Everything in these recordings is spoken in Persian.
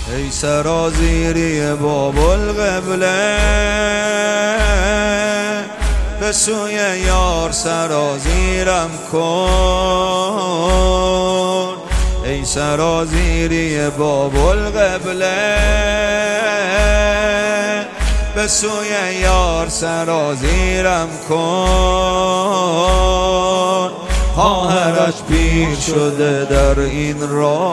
ای سرازیری باب القبله، به سوی یار سرازیرم کن. ای سرازیری باب القبله، به سوی یار سرازیرم کن. خواهرش پیر شده در این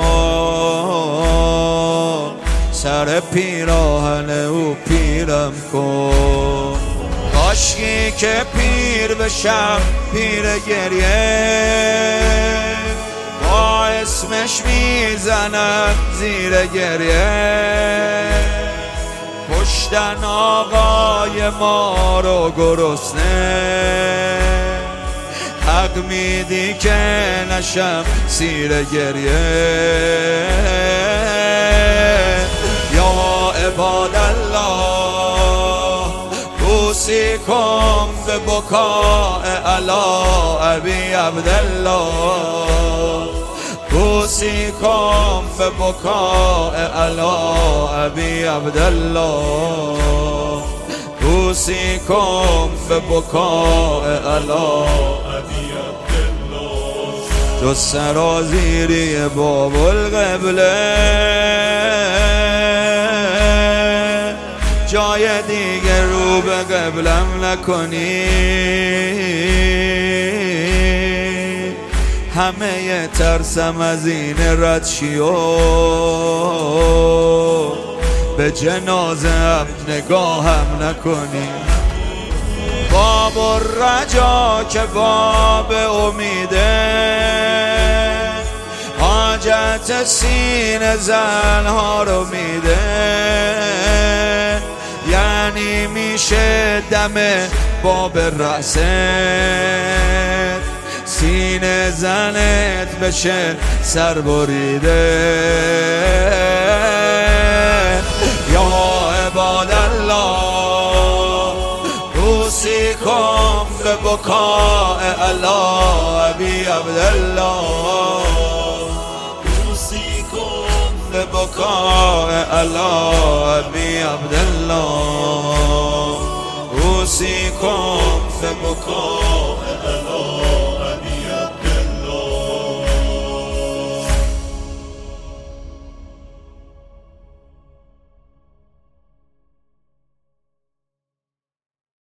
راه، سر پیراهن او پیرم کن. کاشکی که پیر بشم پیر گریه، با اسمش میزنم زیر گریه. کشتن آقای ما رو گرسنه، حق میدی که نشم سیر گریه. یا عبادالله اوصیکم به بکاء علی ابی عبدالله، اوصیکم به بکاء علی ابی عبدالله، اوصیکم به بکاء علی ابی عبدالله. جز سرازیری باب القبله، جای دیگه رو به قبلم نکنی. همه ترسم از این رد شی و به جنازه هم نگاهم نکنی. باب الرجا که باب امیده، حاجت سینه زنها رو میده. یعنی میشه دم باب رأست، سینه زنت بشه سر بریده. یا عبادالله اوصیکم به بکاء علی ابی عبدالله، اوصیکم به بکاء علی ابی عبدالله، اوصیکم به بکاء